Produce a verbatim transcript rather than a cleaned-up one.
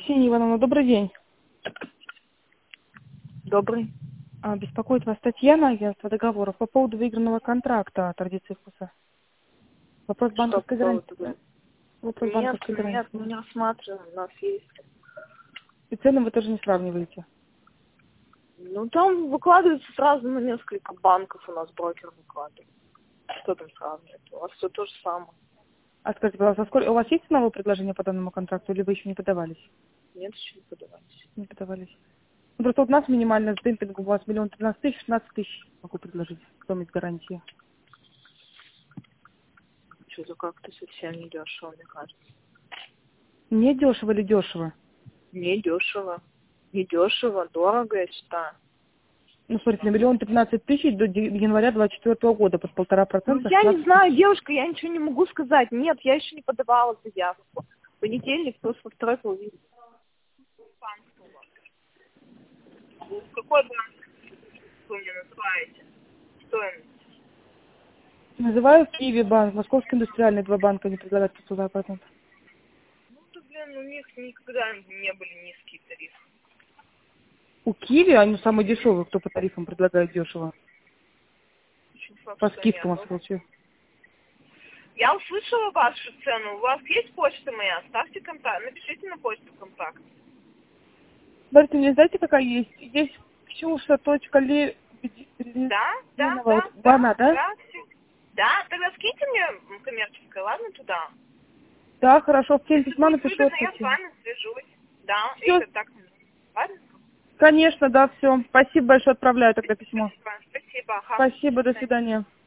Ксения Ивановна, добрый день. Добрый. А, Беспокоит вас Татьяна, агентство договоров, по поводу выигранного контракта традиции вкуса. Вопрос Что по банковской гарантии. поводу? Вопрос Нет, банковской гарантии. нет, мы не рассматриваем, у нас есть. И цены вы тоже не сравниваете. Ну, там выкладывается сразу на несколько банков, у нас брокер выкладывает. Что там сравнивать? У вас все то же самое. А скажите, пожалуйста, сколько... у вас есть новое предложение по данному контракту, или вы еще не подавались? Нет, еще не подавались. Не подавались. Ну, просто вот у нас минимальная с демпингом, у вас миллион тринадцать тысяч, шестнадцать тысяч могу предложить, стоимость гарантии. Что-то как-то совсем не дешево, мне кажется. Не дешево или дешево? Не дешево. Не дешево, дорого, я считаю. Ну, смотрите, на миллион тринадцать тысяч до де- января двадцать четвёртого года под полтора Ну, процента я не шестнадцать знаю, тысяч. девушка, я ничего не могу сказать. Нет, я еще не подавала заявку. В понедельник, просто во второй половине. Какой банк вы мне называете? Стоимость? Называю Киви банк, Московский индустриальный, два банка не предлагают по полтора процента. Ну, да, блин, у них никогда не были низкие тарифы. У Киви они самые дешевые, кто по тарифам предлагает дешево. Очень факт, По что нет. скидкам, Ну, случае. я услышала вашу цену. У вас есть почта моя? Ставьте контакт. Напишите на почту контакт. Смотрите, мне знаете, какая есть? Есть ксюша.ли... Да, да, Вот, да, она, да, да? да, все. Да, тогда скиньте мне м, коммерческое, ладно, туда. Да, хорошо, в тень Если письма будет напишу, выгодно, я с отпустим. вами свяжусь. Да, и Все, контакт. Ладно? конечно, да, все. Спасибо большое, отправляю тогда письмо. Спасибо. Спасибо. Ага. Спасибо, до свидания.